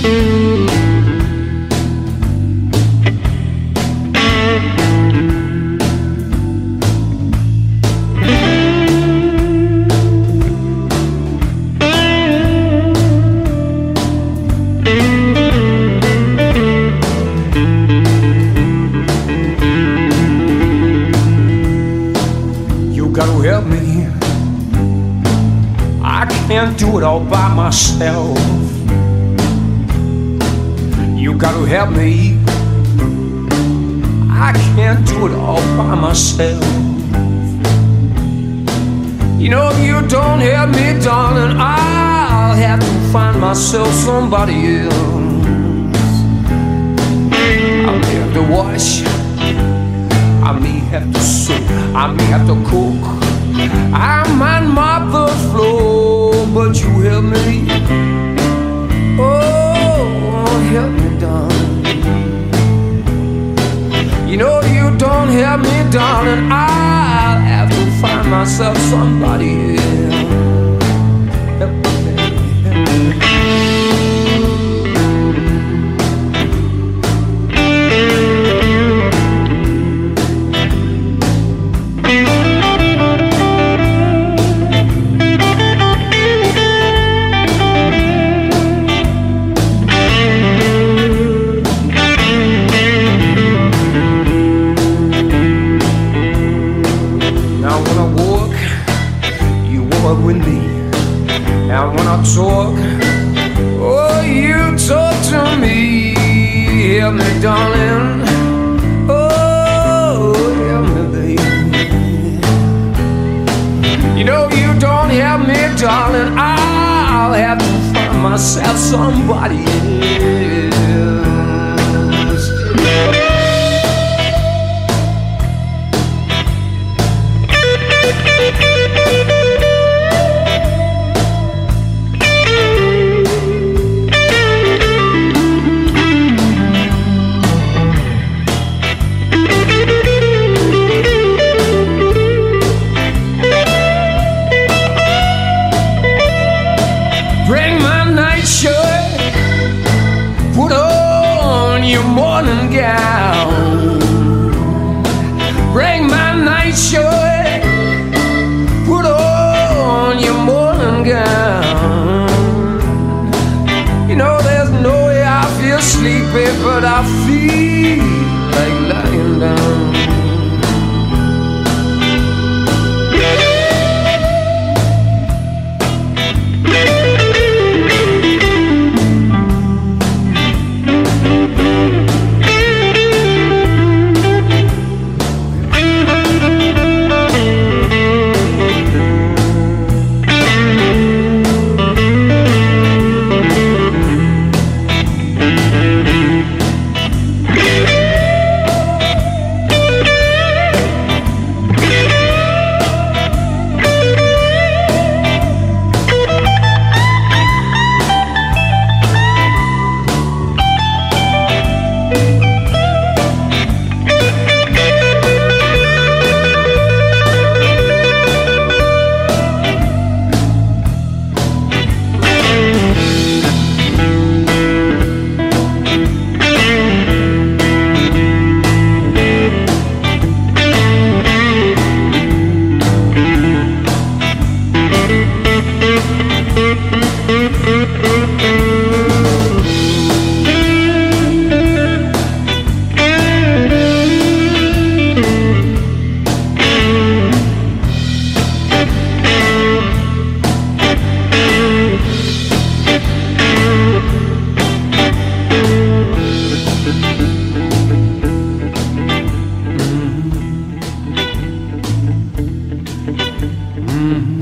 gotta help me. I can't do it all by myself. You gotta help me. I can't do it all by myself. You know, if you don't help me, darling, I'll have to find myself somebody else. I may have to wash, I may have to sew, I may have to cook, I might mop the floor, but you help me. Oh, help me, darling. You know, if you don't help me, darling, I'll have to find myself somebody else. Help me, help me. With me, and when I talk, oh, you talk to me. Help me, darling. Oh, help me, baby. You know, you don't help me, darling, I'll have to find myself somebody else. Bring my nightshirt, put on your morning gown. Bring my nightshirt, put on your morning gown. You know, there's no way I feel sleepy, but I feel like lying down. Mm-hmm.